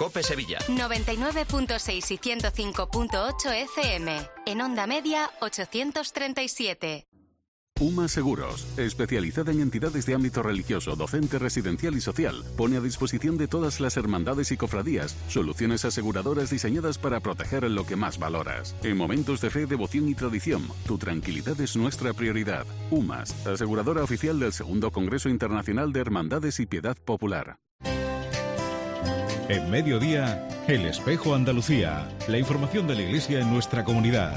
COPE Sevilla. 99.6 y 105.8 FM. En onda media 837. UMA Seguros, especializada en entidades de ámbito religioso, docente, residencial y social, pone a disposición de todas las hermandades y cofradías soluciones aseguradoras diseñadas para proteger lo que más valoras. En momentos de fe, devoción y tradición, tu tranquilidad es nuestra prioridad. UMAS, aseguradora oficial del Segundo Congreso Internacional de Hermandades y Piedad Popular. En Mediodía, El Espejo Andalucía, la información de la Iglesia en nuestra comunidad.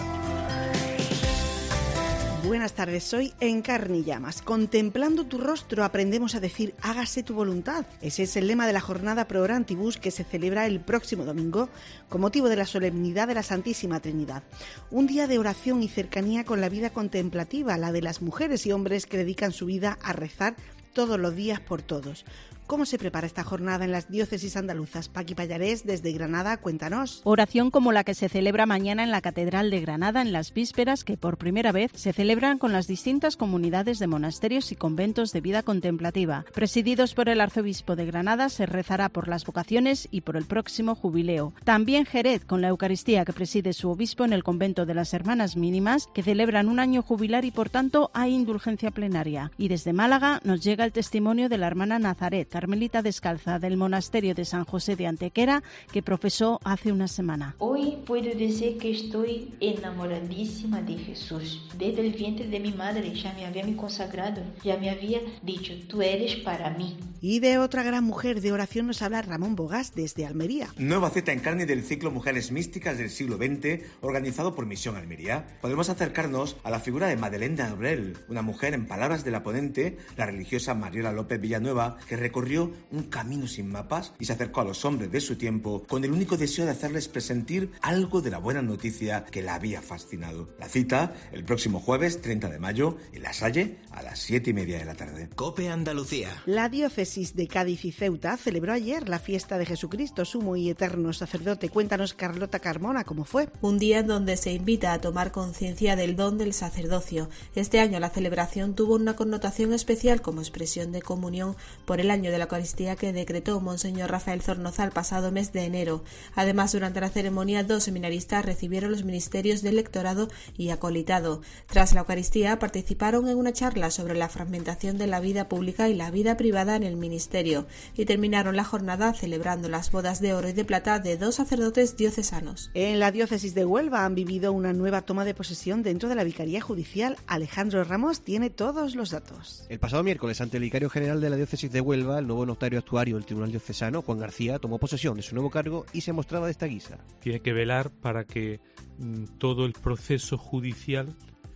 Buenas tardes, soy Encarni Llamas. Contemplando tu rostro aprendemos a decir hágase tu voluntad. Ese es el lema de la jornada Pro Orantibus que se celebra el próximo domingo con motivo de la solemnidad de la Santísima Trinidad. Un día de oración y cercanía con la vida contemplativa, la de las mujeres y hombres que dedican su vida a rezar todos los días por todos. ¿Cómo se prepara esta jornada en las diócesis andaluzas? Paqui Pallarés, desde Granada, cuéntanos. Oración como la que se celebra mañana en la Catedral de Granada en las vísperas que por primera vez se celebran con las distintas comunidades de monasterios y conventos de vida contemplativa. Presididos por el arzobispo de Granada, se rezará por las vocaciones y por el próximo jubileo. También Jerez, con la Eucaristía que preside su obispo en el convento de las Hermanas Mínimas, que celebran un año jubilar y por tanto hay indulgencia plenaria. Y desde Málaga nos llega el testimonio de la hermana Nazaret, carmelita descalza del monasterio de San José de Antequera, que profesó hace una semana. Hoy puedo decir que estoy enamoradísima de Jesús. Desde el vientre de mi madre ya me había consagrado, ya me había dicho, tú eres para mí. Y de otra gran mujer de oración nos habla Ramón Bogás desde Almería. Nueva cita en carne del ciclo Mujeres Místicas del siglo XX, organizado por Misión Almería. Podemos acercarnos a la figura de Madeleine d'Abrel, una mujer, en palabras de la ponente, la religiosa Mariola López Villanueva, que recorrió un camino sin mapas y se acercó a los hombres de su tiempo con el único deseo de hacerles presentir algo de la buena noticia que la había fascinado. La cita, el próximo jueves 30 de mayo, en La Salle, a las 7:30 de la tarde. COPE Andalucía. La diócesis de Cádiz y Ceuta celebró ayer la fiesta de Jesucristo, sumo y eterno sacerdote. Cuéntanos, Carlota Carmona, ¿cómo fue? Un día en donde se invita a tomar conciencia del don del sacerdocio. Este año la celebración tuvo una connotación especial como expresión de comunión por el año de la Eucaristía que decretó Monseñor Rafael Zornoza el pasado mes de enero. Además, durante la ceremonia, 2 seminaristas recibieron los ministerios de lectorado y acolitado. Tras la Eucaristía, participaron en una charla sobre la fragmentación de la vida pública y la vida privada en el ministerio y terminaron la jornada celebrando las bodas de oro y de plata de 2 sacerdotes diocesanos. En la diócesis de Huelva han vivido una nueva toma de posesión dentro de la Vicaría Judicial. Alejandro Ramos tiene todos los datos. El pasado miércoles, ante el vicario general de la diócesis de Huelva, el nuevo notario actuario del Tribunal Diocesano, Juan García, tomó posesión de su nuevo cargo y se mostraba de esta guisa. Tiene que velar para que todo el proceso judicial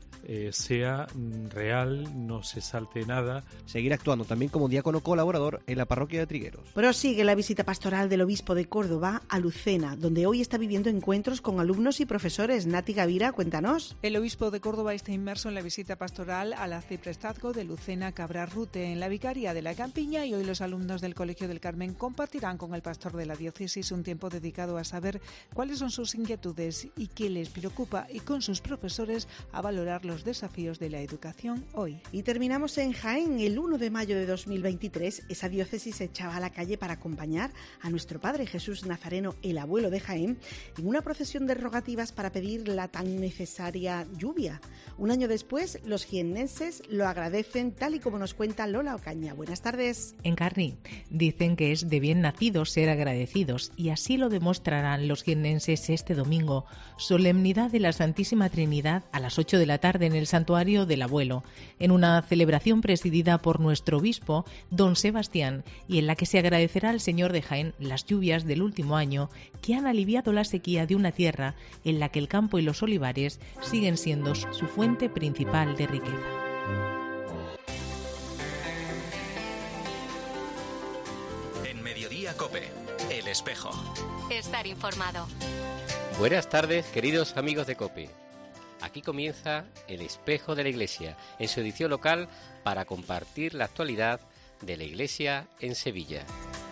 sea real, no se salte nada. Seguir actuando también como diácono colaborador en la parroquia de Trigueros. Prosigue la visita pastoral del obispo de Córdoba a Lucena, donde hoy está viviendo encuentros con alumnos y profesores. Nati Gavira, cuéntanos. El obispo de Córdoba está inmerso en la visita pastoral al arciprestazgo de Lucena Cabra-Rute en la vicaría de la Campiña, y hoy los alumnos del Colegio del Carmen compartirán con el pastor de la diócesis un tiempo dedicado a saber cuáles son sus inquietudes y qué les preocupa, y con sus profesores a valorar los desafíos de la educación hoy. Y terminamos en Jaén. El 1 de mayo de 2023, esa diócesis se echaba a la calle para acompañar a nuestro Padre Jesús Nazareno, el abuelo de Jaén, en una procesión de rogativas para pedir la tan necesaria lluvia. Un año después, los jiennenses lo agradecen, tal y como nos cuenta Lola Ocaña. Buenas tardes. Encarni, dicen que es de bien nacidos ser agradecidos, y así lo demostrarán los jiennenses este domingo, solemnidad de la Santísima Trinidad a las 8 de la tarde en el santuario del abuelo, en una celebración presidida por nuestro obispo, don Sebastián, y en la que se agradecerá al Señor de Jaén las lluvias del último año que han aliviado la sequía de una tierra en la que el campo y los olivares siguen siendo su fuente principal de riqueza. En Mediodía COPE, El Espejo. Estar informado. Buenas tardes, queridos amigos de COPE. Aquí comienza El Espejo de la Iglesia, en su edición local para compartir la actualidad de la Iglesia en Sevilla.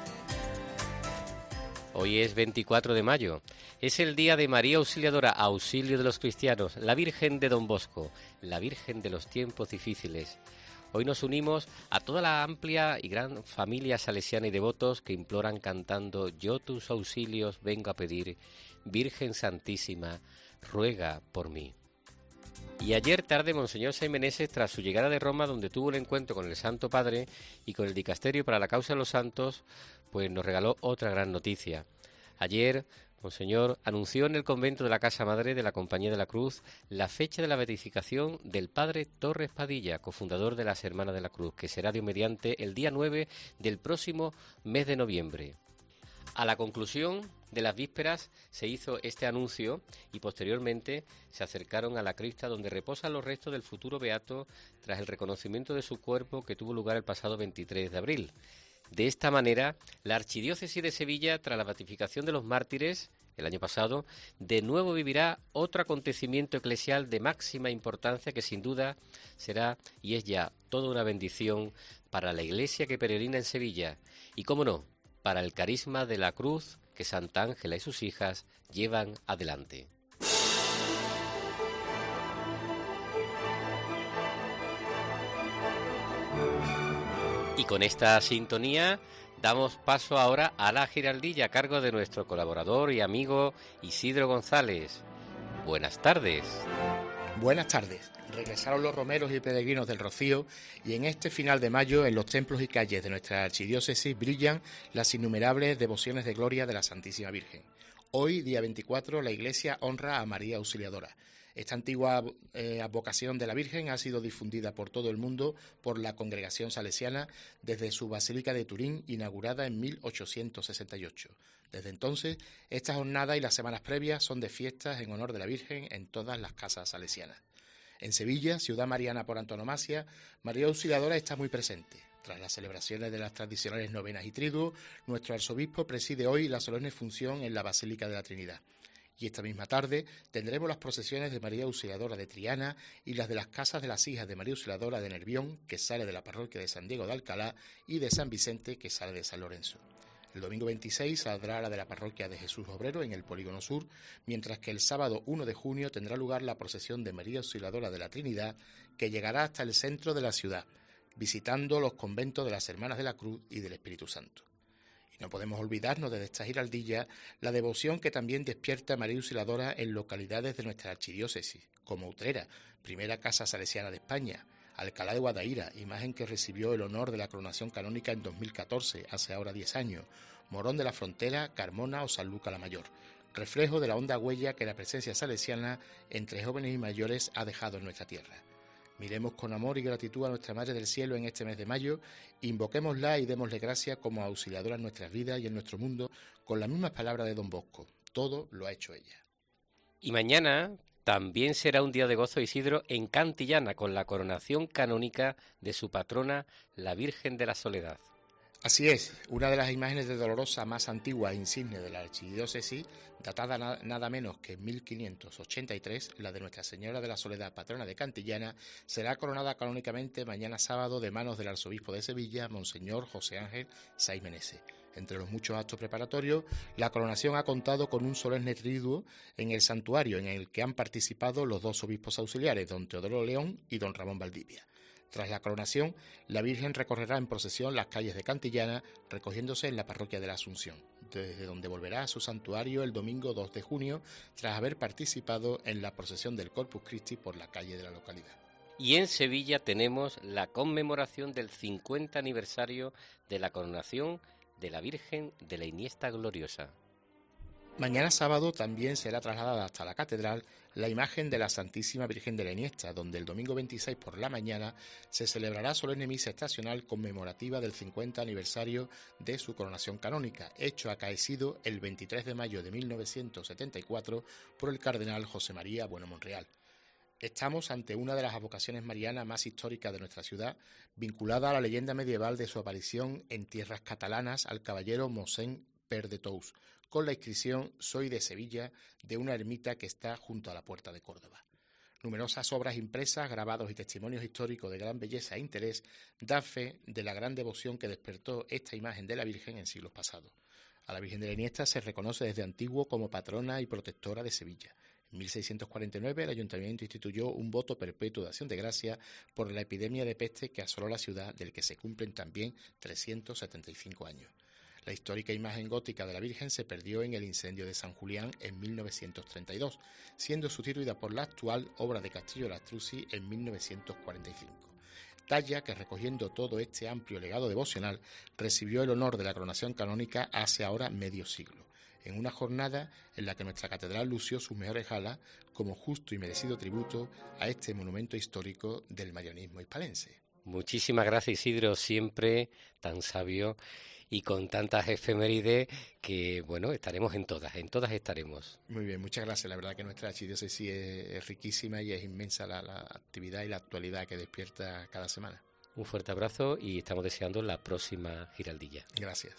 Hoy es 24 de mayo, es el día de María Auxiliadora, auxilio de los cristianos, la Virgen de Don Bosco, la Virgen de los tiempos difíciles. Hoy nos unimos a toda la amplia y gran familia salesiana y devotos que imploran cantando: yo tus auxilios vengo a pedir, Virgen Santísima, ruega por mí. Y ayer tarde, Monseñor Saiz Meneses, tras su llegada de Roma, donde tuvo el encuentro con el Santo Padre y con el Dicasterio para la Causa de los Santos, pues nos regaló otra gran noticia. Ayer, Monseñor anunció en el convento de la Casa Madre de la Compañía de la Cruz la fecha de la beatificación del Padre Torres Padilla, cofundador de las Hermanas de la Cruz, que será Dios mediante el día 9 del próximo mes de noviembre. A la conclusión de las vísperas se hizo este anuncio y posteriormente se acercaron a la cripta donde reposan los restos del futuro beato tras el reconocimiento de su cuerpo que tuvo lugar el pasado 23 de abril. De esta manera, la Archidiócesis de Sevilla, tras la beatificación de los mártires el año pasado, de nuevo vivirá otro acontecimiento eclesial de máxima importancia que sin duda será y es ya toda una bendición para la Iglesia que peregrina en Sevilla y, cómo no, para el carisma de la cruz que Santa Ángela y sus hijas llevan adelante. Y con esta sintonía damos paso ahora a la giraldilla a cargo de nuestro colaborador y amigo Isidro González. Buenas tardes. Buenas tardes. Regresaron los romeros y peregrinos del Rocío y en este final de mayo en los templos y calles de nuestra archidiócesis brillan las innumerables devociones de gloria de la Santísima Virgen. Hoy, día 24, la Iglesia honra a María Auxiliadora. Esta antigua advocación de la Virgen ha sido difundida por todo el mundo por la Congregación Salesiana desde su Basílica de Turín, inaugurada en 1868. Desde entonces, esta jornada y las semanas previas son de fiestas en honor de la Virgen en todas las casas salesianas. En Sevilla, ciudad mariana por antonomasia, María Auxiliadora está muy presente. Tras las celebraciones de las tradicionales novenas y triduos, nuestro arzobispo preside hoy la solemne función en la Basílica de la Trinidad. Y esta misma tarde tendremos las procesiones de María Auxiliadora de Triana y las de las casas de las hijas de María Auxiliadora de Nervión, que sale de la parroquia de San Diego de Alcalá, y de San Vicente, que sale de San Lorenzo. El domingo 26 saldrá la de la parroquia de Jesús Obrero en el Polígono Sur, mientras que el sábado 1 de junio tendrá lugar la procesión de María Auxiliadora de la Trinidad, que llegará hasta el centro de la ciudad, visitando los conventos de las Hermanas de la Cruz y del Espíritu Santo. No podemos olvidarnos de esta giraldilla la devoción que también despierta María Auxiliadora en localidades de nuestra archidiócesis, como Utrera, primera casa salesiana de España, Alcalá de Guadaira, imagen que recibió el honor de la coronación canónica en 2014, hace ahora 10 años, Morón de la Frontera, Carmona o San Luca la Mayor, reflejo de la honda huella que la presencia salesiana entre jóvenes y mayores ha dejado en nuestra tierra. Miremos con amor y gratitud a nuestra Madre del Cielo en este mes de mayo, invoquémosla y démosle gracias como auxiliadora en nuestras vidas y en nuestro mundo, con las mismas palabras de Don Bosco: todo lo ha hecho ella. Y mañana también será un día de gozo, Isidro, en Cantillana, con la coronación canónica de su patrona, la Virgen de la Soledad. Así es, una de las imágenes de Dolorosa más antiguas e insignes de la archidiócesis, datada nada menos que en 1583, la de Nuestra Señora de la Soledad, patrona de Cantillana, será coronada canónicamente mañana sábado de manos del arzobispo de Sevilla, Monseñor José Ángel Saiz Meneses. Entre los muchos actos preparatorios, la coronación ha contado con un solemne triduo en el santuario, en el que han participado los dos obispos auxiliares, don Teodoro León y don Ramón Valdivia. Tras la coronación, la Virgen recorrerá en procesión las calles de Cantillana, recogiéndose en la parroquia de la Asunción, desde donde volverá a su santuario el domingo 2 de junio, tras haber participado en la procesión del Corpus Christi por la calle de la localidad. Y en Sevilla tenemos la conmemoración del 50 aniversario de la coronación de la Virgen de la Iniesta Gloriosa. Mañana sábado también será trasladada hasta la catedral la imagen de la Santísima Virgen de la Iniesta, donde el domingo 26 por la mañana se celebrará solemne misa estacional conmemorativa del 50 aniversario de su coronación canónica, hecho acaecido el 23 de mayo de 1974 por el cardenal José María Bueno Monreal. Estamos ante una de las advocaciones marianas más históricas de nuestra ciudad, vinculada a la leyenda medieval de su aparición en tierras catalanas al caballero Mosén Per de Tous, con la inscripción «Soy de Sevilla», de una ermita que está junto a la puerta de Córdoba. Numerosas obras impresas, grabados y testimonios históricos de gran belleza e interés dan fe de la gran devoción que despertó esta imagen de la Virgen en siglos pasados. A la Virgen de la Iniesta se reconoce desde antiguo como patrona y protectora de Sevilla. En 1649 el ayuntamiento instituyó un voto perpetuo de acción de gracia por la epidemia de peste que asoló la ciudad, del que se cumplen también 375 años. La histórica imagen gótica de la Virgen se perdió en el incendio de San Julián en 1932, siendo sustituida por la actual obra de Castillo Lastruzzi en 1945. Talla que, recogiendo todo este amplio legado devocional, recibió el honor de la coronación canónica hace ahora medio siglo, en una jornada en la que nuestra catedral lució sus mejores alas como justo y merecido tributo a este monumento histórico del marianismo hispalense. Muchísimas gracias, Isidro, siempre tan sabio y con tantas efemérides que, bueno, estaremos en todas estaremos. Muy bien, muchas gracias. La verdad que nuestra archidiócesis es riquísima y es inmensa la actividad y la actualidad que despierta cada semana. Un fuerte abrazo y estamos deseando la próxima Giraldilla. Gracias.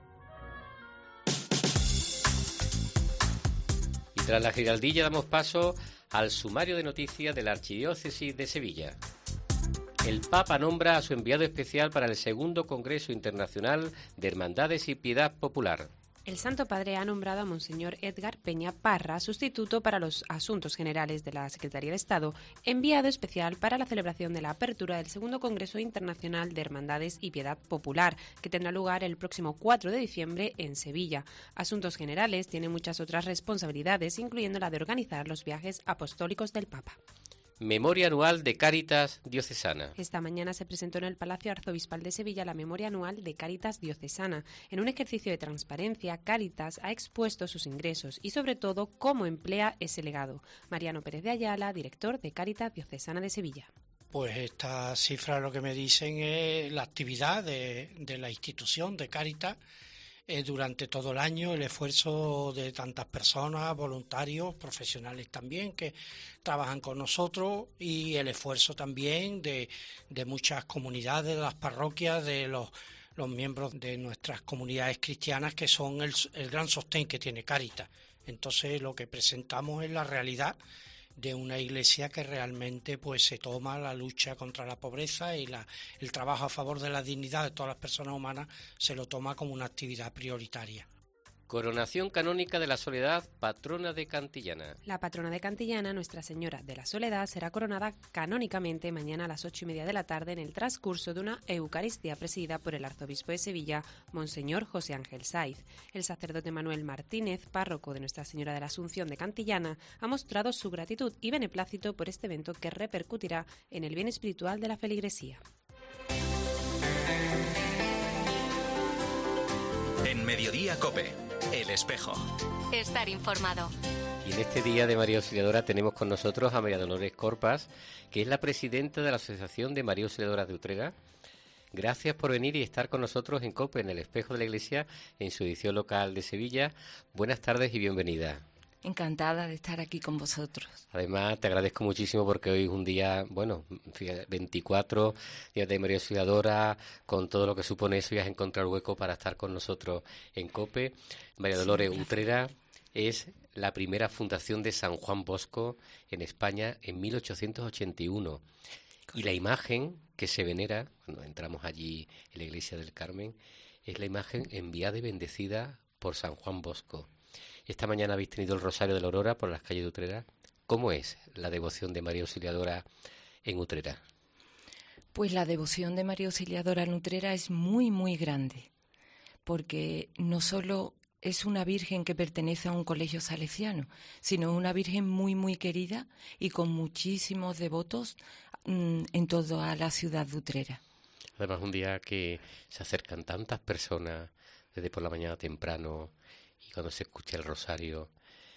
Y tras la Giraldilla damos paso al sumario de noticias de la Archidiócesis de Sevilla. El Papa nombra a su enviado especial para el segundo Congreso Internacional de Hermandades y Piedad Popular. El Santo Padre ha nombrado a Monseñor Edgar Peña Parra, sustituto para los asuntos generales de la Secretaría de Estado, enviado especial para la celebración de la apertura del segundo Congreso Internacional de Hermandades y Piedad Popular, que tendrá lugar el próximo 4 de diciembre en Sevilla. Asuntos generales tiene muchas otras responsabilidades, incluyendo la de organizar los viajes apostólicos del Papa. Memoria anual de Cáritas Diocesana. Esta mañana se presentó en el Palacio Arzobispal de Sevilla la Memoria Anual de Cáritas Diocesana. En un ejercicio de transparencia, Cáritas ha expuesto sus ingresos y, sobre todo, cómo emplea ese legado. Mariano Pérez de Ayala, director de Cáritas Diocesana de Sevilla. Pues estas cifras lo que me dicen es la actividad de la institución de Cáritas durante todo el año, el esfuerzo de tantas personas, voluntarios, profesionales también, que trabajan con nosotros, y el esfuerzo también de muchas comunidades, de las parroquias, de los miembros de nuestras comunidades cristianas, que son el gran sostén que tiene Cáritas. Entonces lo que presentamos es la realidad de una iglesia que realmente pues se toma la lucha contra la pobreza y el trabajo a favor de la dignidad de todas las personas humanas, se lo toma como una actividad prioritaria. Coronación canónica de la Soledad, patrona de Cantillana. La patrona de Cantillana, Nuestra Señora de la Soledad, será coronada canónicamente mañana a las 8:30 de la tarde en el transcurso de una Eucaristía presidida por el arzobispo de Sevilla, Monseñor José Ángel Saiz. El sacerdote Manuel Martínez, párroco de Nuestra Señora de la Asunción de Cantillana, ha mostrado su gratitud y beneplácito por este evento que repercutirá en el bien espiritual de la feligresía. En Mediodía COPE, El Espejo. Estar informado. Y en este día de María Auxiliadora tenemos con nosotros a María Dolores Corpas, que es la presidenta de la Asociación de María Auxiliadoras de Utrera. Gracias por venir y estar con nosotros en COPE, en El Espejo de la Iglesia, en su edición local de Sevilla. Buenas tardes y bienvenida. Encantada de estar aquí con vosotros. Además, te agradezco muchísimo porque hoy es un día, 24 días de María Auxiliadora, con todo lo que supone eso, y has encontrado hueco para estar con nosotros en COPE. María Dolores Utrera es la primera fundación de San Juan Bosco en España en 1881. Y la imagen que se venera, cuando entramos allí en la iglesia del Carmen, es la imagen enviada y bendecida por San Juan Bosco. Esta mañana habéis tenido el Rosario de la Aurora por las calles de Utrera. ¿Cómo es la devoción de María Auxiliadora en Utrera? Pues la devoción de María Auxiliadora en Utrera es muy, muy grande, porque no solo es una virgen que pertenece a un colegio salesiano, sino una virgen muy, muy querida y con muchísimos devotos en toda la ciudad de Utrera. Además, un día que se acercan tantas personas desde por la mañana temprano, y cuando se escucha el rosario.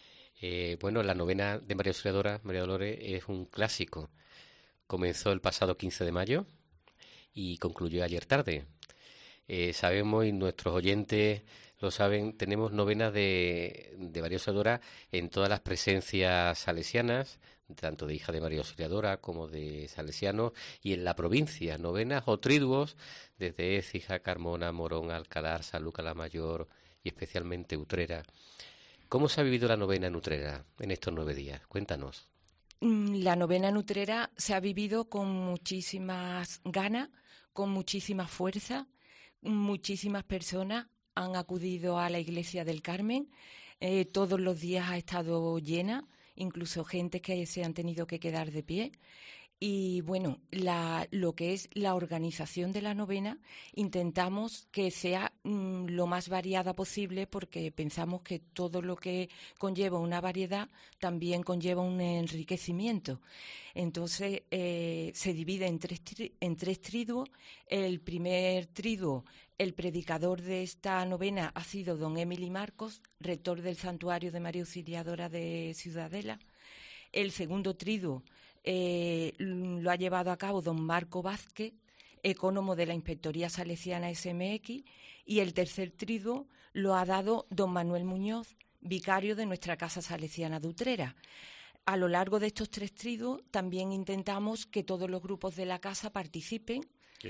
La novena de María Auxiliadora, María Dolores, es un clásico. Comenzó el pasado 15 de mayo y concluyó ayer tarde. Sabemos, y nuestros oyentes lo saben, tenemos novenas de María Auxiliadora en todas las presencias salesianas, tanto de hija de María Auxiliadora como de salesianos, y en la provincia, novenas o triduos desde Écija, Carmona, Morón, Alcalá, San Lucas la Mayor y especialmente Utrera. ¿Cómo se ha vivido la novena en Utrera en estos 9 días? Cuéntanos. La novena en Utrera se ha vivido con muchísimas ganas, con muchísima fuerza. Muchísimas personas han acudido a la iglesia del Carmen. Todos los días ha estado llena incluso gente que se han tenido que quedar de pie. Y bueno, lo que es la organización de la novena, intentamos que sea lo más variada posible, porque pensamos que todo lo que conlleva una variedad también conlleva un enriquecimiento. Entonces se divide en tres triduos. El primer triduo, el predicador de esta novena ha sido don Emily Marcos, rector del Santuario de María Auxiliadora de Ciudadela. El segundo triduo lo ha llevado a cabo don Marco Vázquez, ecónomo de la Inspectoría Salesiana SMX, y el tercer triduo lo ha dado don Manuel Muñoz, vicario de nuestra Casa Salesiana de Utrera. A lo largo de estos tres triduos también intentamos que todos los grupos de la casa participen.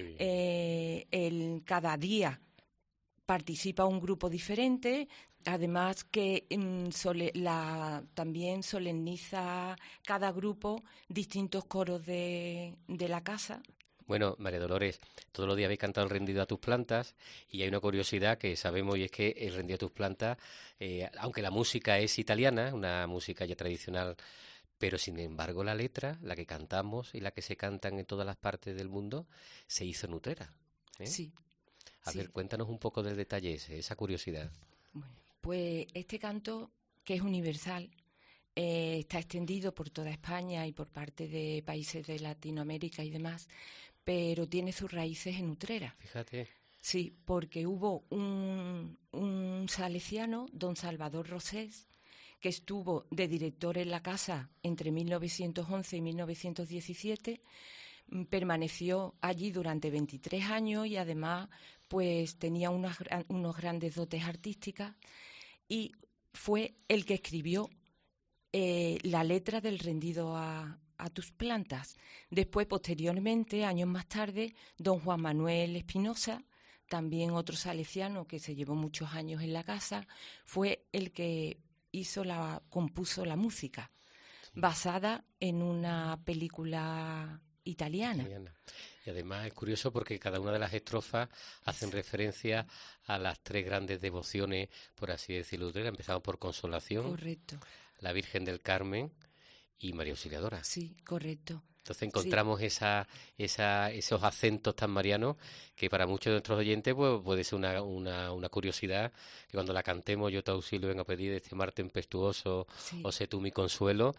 Cada día participa un grupo diferente. Además que también solemniza cada grupo distintos coros de la casa. Bueno, María Dolores, todos los días habéis cantado el rendido a tus plantas, y hay una curiosidad que sabemos, y es que el rendido a tus plantas, aunque la música es italiana, una música ya tradicional, pero sin embargo la letra, la que cantamos y la que se cantan en todas las partes del mundo, se hizo en Utrera. Sí. A ver, cuéntanos un poco del detalle esa curiosidad. Bueno, pues este canto, que es universal, está extendido por toda España y por parte de países de Latinoamérica y demás, pero tiene sus raíces en Utrera. Fíjate. Sí, porque hubo un salesiano, don Salvador Rosés, que estuvo de director en la casa entre 1911 y 1917, permaneció allí durante 23 años y además pues tenía unos grandes dotes artísticas, y fue el que escribió la letra del rendido a tus plantas. Después, posteriormente, años más tarde, don Juan Manuel Espinosa, también otro salesiano que se llevó muchos años en la casa, fue el que compuso la música, basada en una película italiana. Y además es curioso porque cada una de las estrofas hacen referencia a las tres grandes devociones, por así decirlo. Empezamos por Consolación, correcto, la Virgen del Carmen y María Auxiliadora. Sí, correcto. Entonces encontramos esos acentos tan marianos que para muchos de nuestros oyentes pues, puede ser una curiosidad, que cuando la cantemos, Yo te auxilio, vengo a pedir este mar tempestuoso, o sé tú mi consuelo,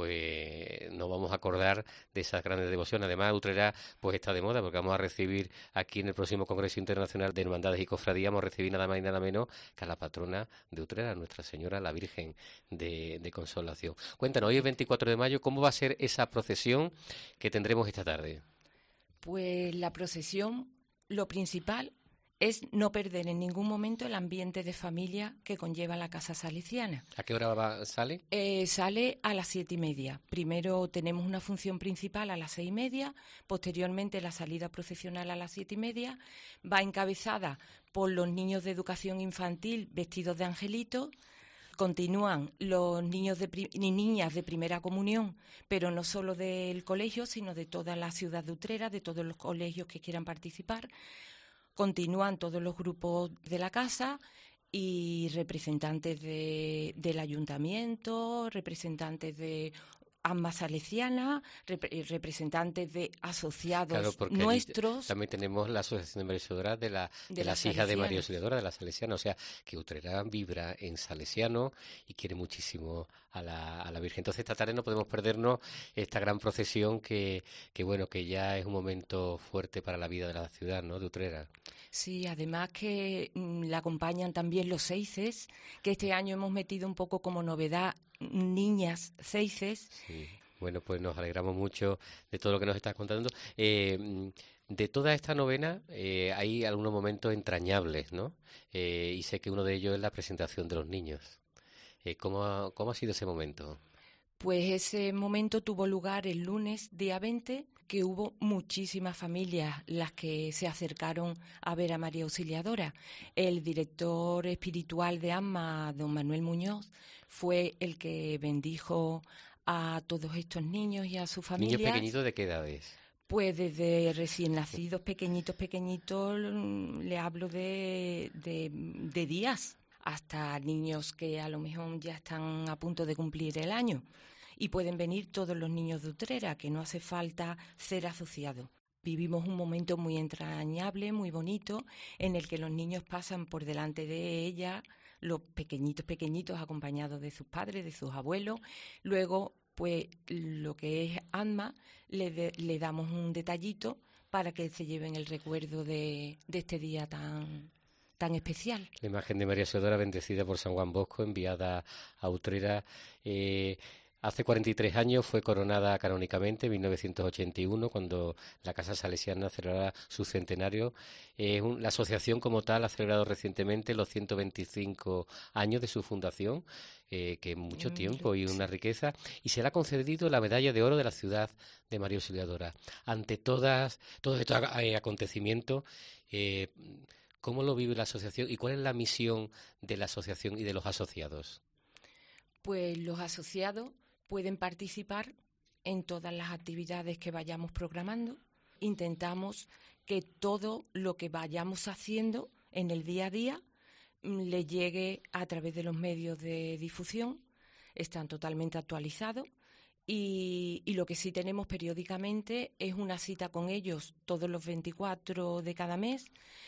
pues nos vamos a acordar de esas grandes devociones. Además, Utrera pues está de moda, porque vamos a recibir aquí en el próximo Congreso Internacional de Hermandades y Cofradías, vamos a recibir nada más y nada menos que a la patrona de Utrera, Nuestra Señora, la Virgen de Consolación. Cuéntanos, hoy es 24 de mayo, ¿cómo va a ser esa procesión que tendremos esta tarde? Pues la procesión, lo principal es no perder en ningún momento el ambiente de familia que conlleva la Casa Salesiana. ¿A qué hora sale? Sale a las 7:30. Primero tenemos una función principal a las 6:30, posteriormente la salida procesional a las 7:30, va encabezada por los niños de educación infantil vestidos de angelitos. Continúan los niños y niñas de primera comunión, pero no solo del colegio, sino de toda la ciudad de Utrera, de todos los colegios que quieran participar. Continúan todos los grupos de la casa y representantes del ayuntamiento, representantes de AMBA Salesiana, representantes de asociados nuestros. También tenemos la Asociación de María Auxiliadora de las hijas de María Auxiliadora, de la Salesiana. O sea, que Utrera vibra en salesiano y quiere muchísimo a la Virgen. Entonces, esta tarde no podemos perdernos esta gran procesión que ya es un momento fuerte para la vida de la ciudad, ¿no?, de Utrera. Sí, además que la acompañan también los seises, que este año hemos metido un poco como novedad niñas seises. Sí. Bueno, pues nos alegramos mucho de todo lo que nos estás contando. De toda esta novena hay algunos momentos entrañables, ¿no? Y sé que uno de ellos es la presentación de los niños. ¿Cómo ha sido ese momento? Pues ese momento tuvo lugar el lunes, día 20, que hubo muchísimas familias las que se acercaron a ver a María Auxiliadora. El director espiritual de AMMA, don Manuel Muñoz, fue el que bendijo a todos estos niños y a sus familias. ¿Niños pequeñitos de qué edades? Pues desde recién nacidos, pequeñitos, le hablo de días, hasta niños que a lo mejor ya están a punto de cumplir el año. Y pueden venir todos los niños de Utrera, que no hace falta ser asociado. Vivimos un momento muy entrañable, muy bonito, en el que los niños pasan por delante de ella, los pequeñitos, acompañados de sus padres, de sus abuelos. Luego, pues, lo que es Anma, le damos un detallito para que se lleven el recuerdo de este día tan especial. La imagen de María Auxiliadora, bendecida por San Juan Bosco, enviada a Utrera. Hace 43 años fue coronada canónicamente, en 1981, cuando la Casa Salesiana celebraba su centenario. La asociación como tal ha celebrado recientemente los 125 años de su fundación, que es mucho tiempo y una riqueza, y se le ha concedido la medalla de oro de la ciudad de María Auxiliadora. Ante todos estos acontecimientos, ¿cómo lo vive la asociación y cuál es la misión de la asociación y de los asociados? Pues los asociados pueden participar en todas las actividades que vayamos programando. Intentamos que todo lo que vayamos haciendo en el día a día le llegue a través de los medios de difusión. Están totalmente actualizados y lo que sí tenemos periódicamente es una cita con ellos todos los 24 de cada mes,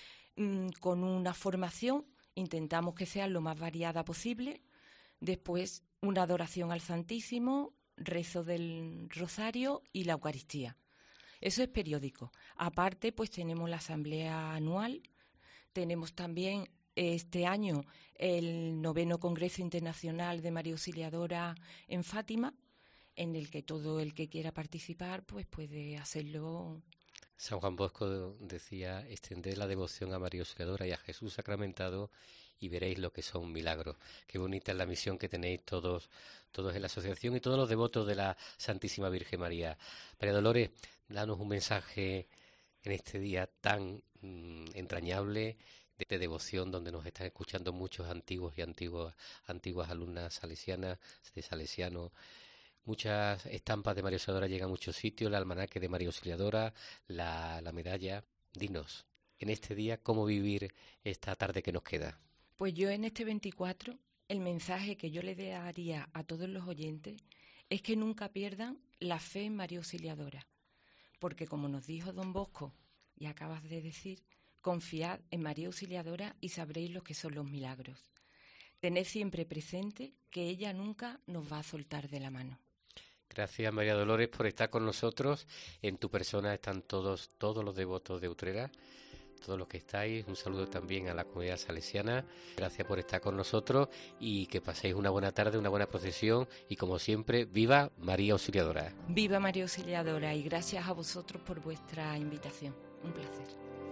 con una formación. Intentamos que sea lo más variada posible. Después, una adoración al Santísimo, rezo del Rosario y la Eucaristía. Eso es periódico. Aparte, pues tenemos la asamblea anual, tenemos también este año el 9º Congreso Internacional de María Auxiliadora en Fátima, en el que todo el que quiera participar pues puede hacerlo. San Juan Bosco decía: extended la devoción a María Auxiliadora y a Jesús sacramentado y veréis lo que son milagros. Qué bonita es la misión que tenéis todos en la asociación y todos los devotos de la Santísima Virgen María. María Dolores, danos un mensaje en este día tan entrañable de devoción, donde nos están escuchando muchos antiguos y antiguas alumnas salesianas, de salesianos. Muchas estampas de María Auxiliadora llegan a muchos sitios, el almanaque de María Auxiliadora, la medalla. Dinos, en este día, ¿cómo vivir esta tarde que nos queda? Pues yo en este 24, el mensaje que yo le daría a todos los oyentes es que nunca pierdan la fe en María Auxiliadora, porque como nos dijo don Bosco, y acabas de decir, confiad en María Auxiliadora y sabréis lo que son los milagros. Tened siempre presente que ella nunca nos va a soltar de la mano. Gracias, María Dolores, por estar con nosotros. En tu persona están todos los devotos de Utrera, todos los que estáis. Un saludo también a la comunidad salesiana. Gracias por estar con nosotros y que paséis una buena tarde, una buena procesión y, como siempre, ¡viva María Auxiliadora! ¡Viva María Auxiliadora! Y gracias a vosotros por vuestra invitación. Un placer.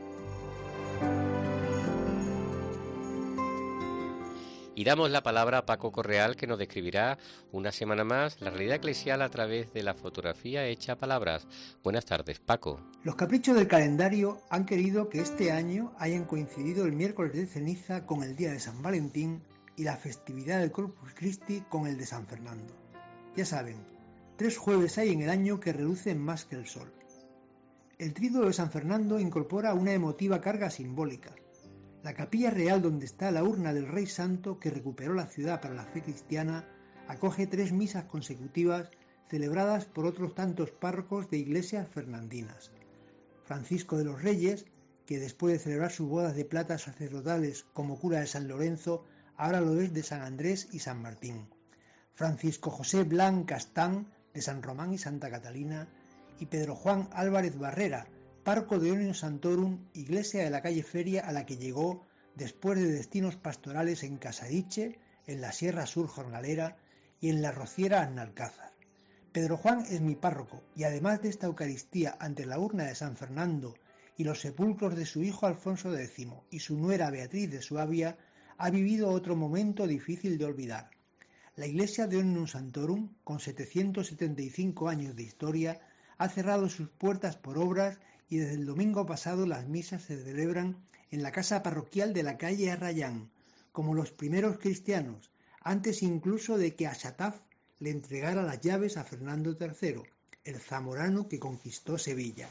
Y damos la palabra a Paco Correal, que nos describirá una semana más la realidad eclesial a través de la fotografía hecha palabras. Buenas tardes, Paco. Los caprichos del calendario han querido que este año hayan coincidido el miércoles de ceniza con el día de San Valentín y la festividad del Corpus Christi con el de San Fernando. Ya saben, 3 jueves hay en el año que relucen más que el sol. El tríduo de San Fernando incorpora una emotiva carga simbólica. La capilla real donde está la urna del Rey Santo que recuperó la ciudad para la fe cristiana acoge 3 misas consecutivas celebradas por otros tantos párrocos de iglesias fernandinas. Francisco de los Reyes, que después de celebrar sus bodas de plata sacerdotales como cura de San Lorenzo, ahora lo es de San Andrés y San Martín. Francisco José Blanc Castán, de San Román y Santa Catalina, y Pedro Juan Álvarez Barrera, párroco de Omnium Sanctorum, iglesia de la calle Feria a la que llegó después de destinos pastorales en Casadiche, en la Sierra Sur Jornalera y en la Rociera Annalcázar. Pedro Juan es mi párroco y además de esta Eucaristía ante la urna de San Fernando y los sepulcros de su hijo Alfonso X y su nuera Beatriz de Suabia, ha vivido otro momento difícil de olvidar. La iglesia de Omnium Sanctorum, con 775 años de historia, ha cerrado sus puertas por obras y desde el domingo pasado las misas se celebran en la casa parroquial de la calle Arrayán, como los primeros cristianos, antes incluso de que Achataf le entregara las llaves a Fernando III, el zamorano que conquistó Sevilla.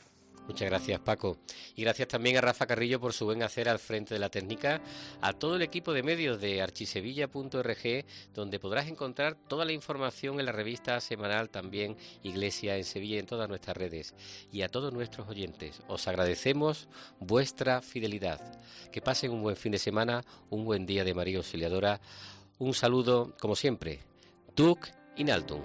Muchas gracias, Paco. Y gracias también a Rafa Carrillo por su buen hacer al frente de la técnica, a todo el equipo de medios de archisevilla.org, donde podrás encontrar toda la información en la revista semanal también Iglesia en Sevilla, en todas nuestras redes. Y a todos nuestros oyentes, os agradecemos vuestra fidelidad. Que pasen un buen fin de semana, un buen día de María Auxiliadora. Un saludo, como siempre, Duc in altum.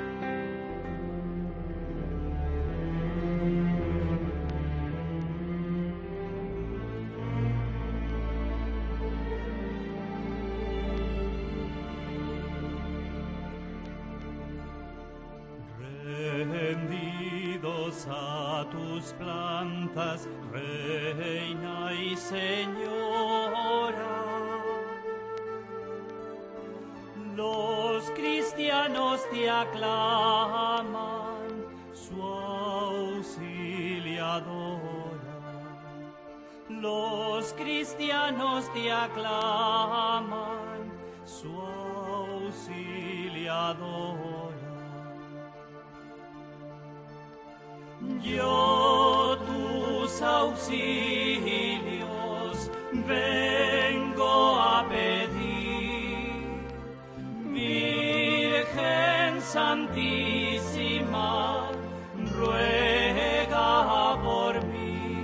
Rendidos a tus plantas, Reina y Señora, los cristianos te aclaman, su auxiliadora. Los cristianos te aclaman, su auxiliadora. Yo tus auxilios vengo a pedir, Virgen Santísima, ruega por mí.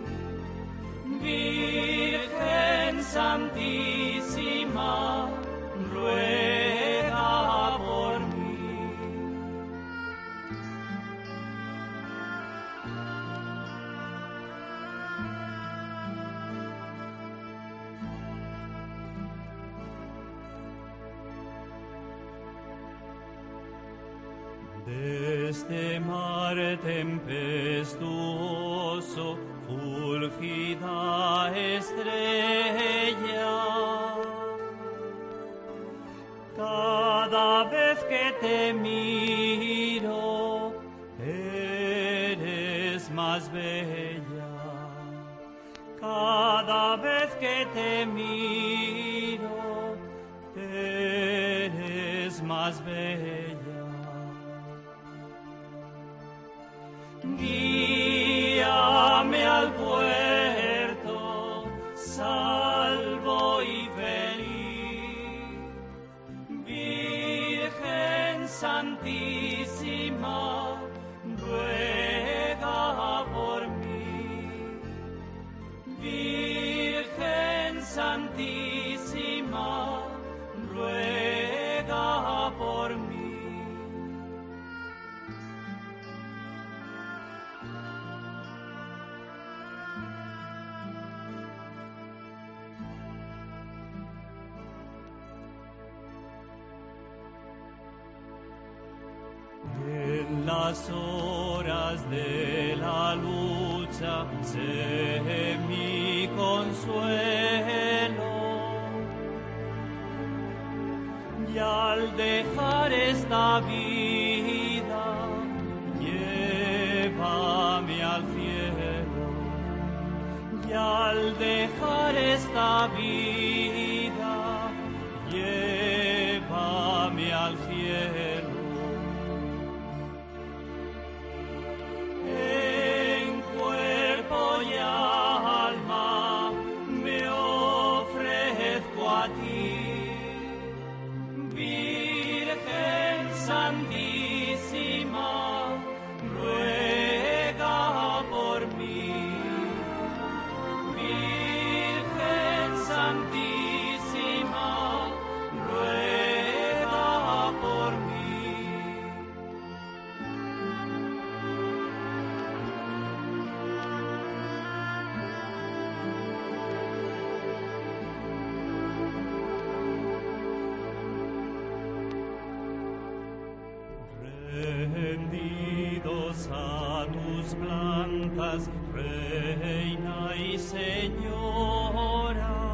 Virgen Santísima, ruega por mí. Desde mar tempestuoso, fulgida estrella, cada vez que te miro, eres más bella. Cada vez que te miro, eres más bella. Guíame al puerto, salvo y feliz. Virgen Santísima, ruega por mí. Virgen Santísima, ruega por mí. En las horas de la lucha, sé mi consuelo. Y al dejar esta vida, llévame al cielo. Y al dejar esta vida, llévame al cielo. En cuerpo y alma me ofrezco a ti, Virgen Santísima, ruega por mí. Virgen Santísima, ruega por mí. Rendidos a tus plantas, Reina y Señora,